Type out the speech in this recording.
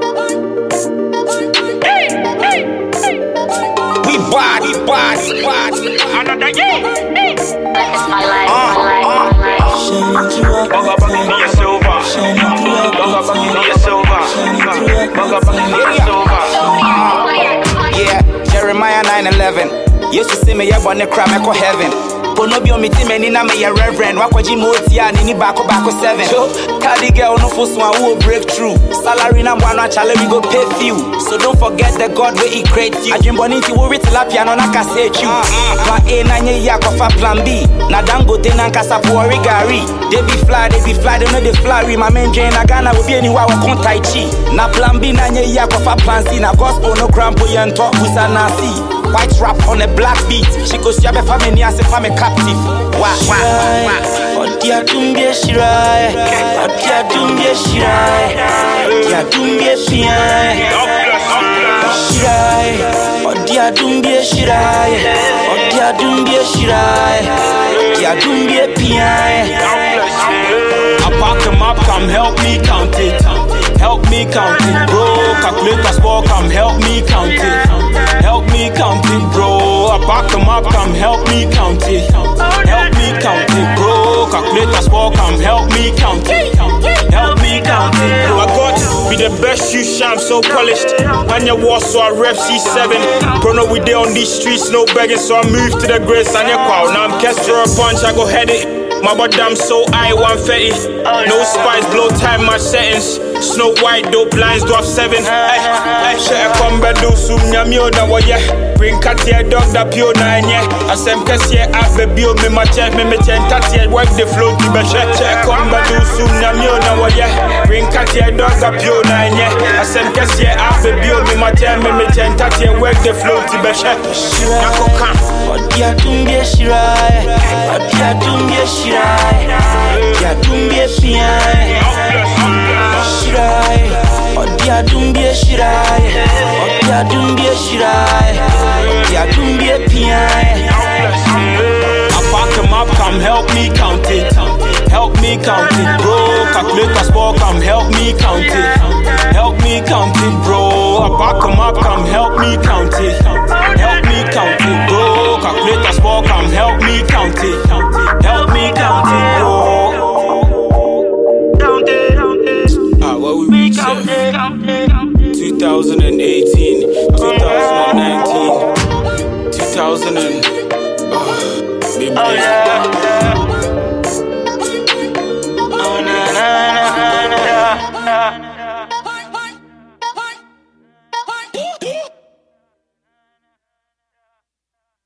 bad. Another year. Yeah, Jeremiah 9:11. Used to see me here on the crime, I call heaven. Pono bi omi ti meni na me ye reverend wakwaji moti a ni bako 7 so cardi girl no for one who breakthrough salary na mwa no chale we go pay few so don't forget the God where he create you ajimbo ti wo riti la piano na cassette you plan A na nye ya kofa plan B na dangote na nkasa puori gari they be fly they know they fly my men drain na Ghana will be anywhere we con tai chi na plan B na nye ya kofa plan C na gospel no crampo yen talk busa na see white rap on a black beat she go see a family as a family captive wa odia dumbie shirai odia dumbie shirai odia dumbie pian shirai odia dumbie shirai odia dumbie shirai odia dumbie pian I pack them up, come help me count it. Help me count it, bro. Calculate as well, come help me count it. Help me count it, bro. I pack them up, come help me count it. Help me count it, bro. Calculate as well, come help me count it. Help me count it, bro. I got be the best you shine, so polished. When you walk, so I rep C7. Bro, no, we there on these streets, no begging, so I move to the grace and your crowd. Now I'm cast for a punch, I go head it. My body damn so high, 130. No spice, blow time, my settings. Snow White, dope lines, do have 7. I share a combat, do soon, Yamio, now, yeah. Bring Katia, dog, that pure 9, yeah. I send Cassia, I be build me, my chest, me, 10, Tatia, wipe the flow to be share. Share a combat, do soon, Yamio, now, yeah. Bring Katia, dog, that pure 9, yeah. I send Cassia, I be build me, my chest, me, 10, Tatia, wipe the flow to be share. Odia dumbie shirai odia dumbie shirai odia dumbie pian shirai odia dumbie shirai odia dumbie shirai odia dumbie pian I pack them up, come help me count it. Help me count it, bro. Calculate as well, come help me count it. Help me count it, bro. I pack them up, come help me count it. Help me count it, bro. Calculate as well, come help me count it. Help me count it, bro. What we reach 2018, 2019, 2000 and... Oh yeah.